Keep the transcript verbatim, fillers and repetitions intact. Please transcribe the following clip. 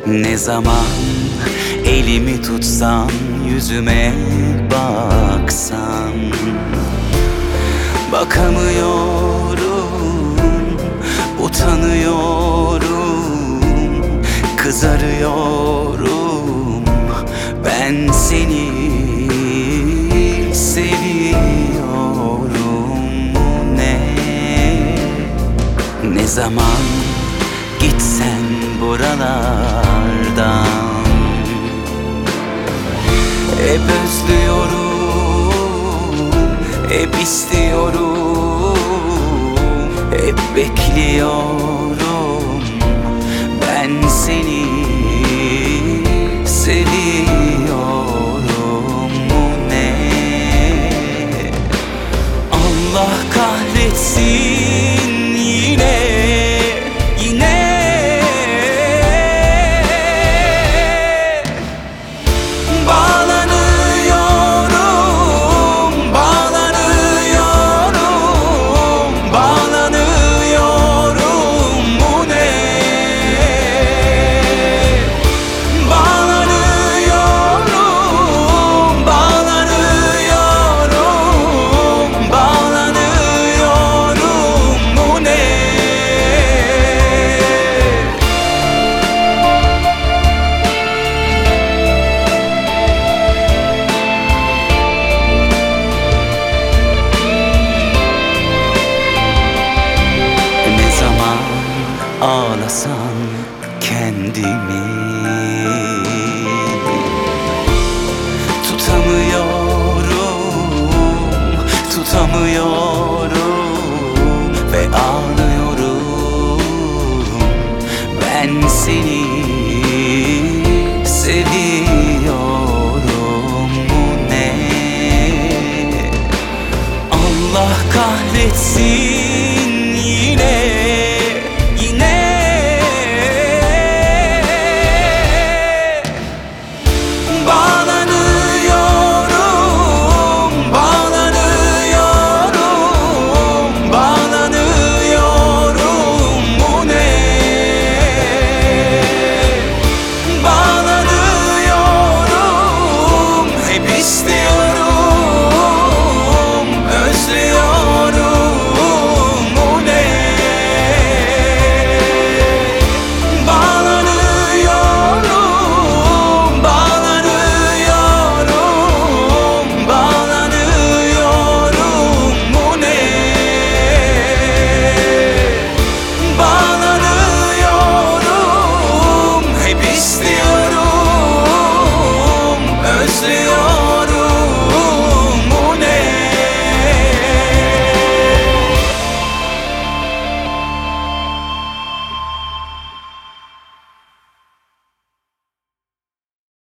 Ne zaman elimi tutsan, yüzüme baksan, bakamıyorum, utanıyorum, kızarıyorum. Ben seni seviyorum. Ne Ne zaman gitsen buralardan, hep özlüyorum, hep istiyorum, hep bekliyorum. Ben seni seviyorum. Ne Allah kahretsin yine, yine bağlanıyorum, bağlanıyorum, bağlanıyorum. Bu ne? Bağlanıyorum, bağlanıyorum, bağlanıyorum. Bu ne? Ne zaman ağlasam kendimi tutamıyorum, tutamıyorum ve ağlıyorum. Ben seni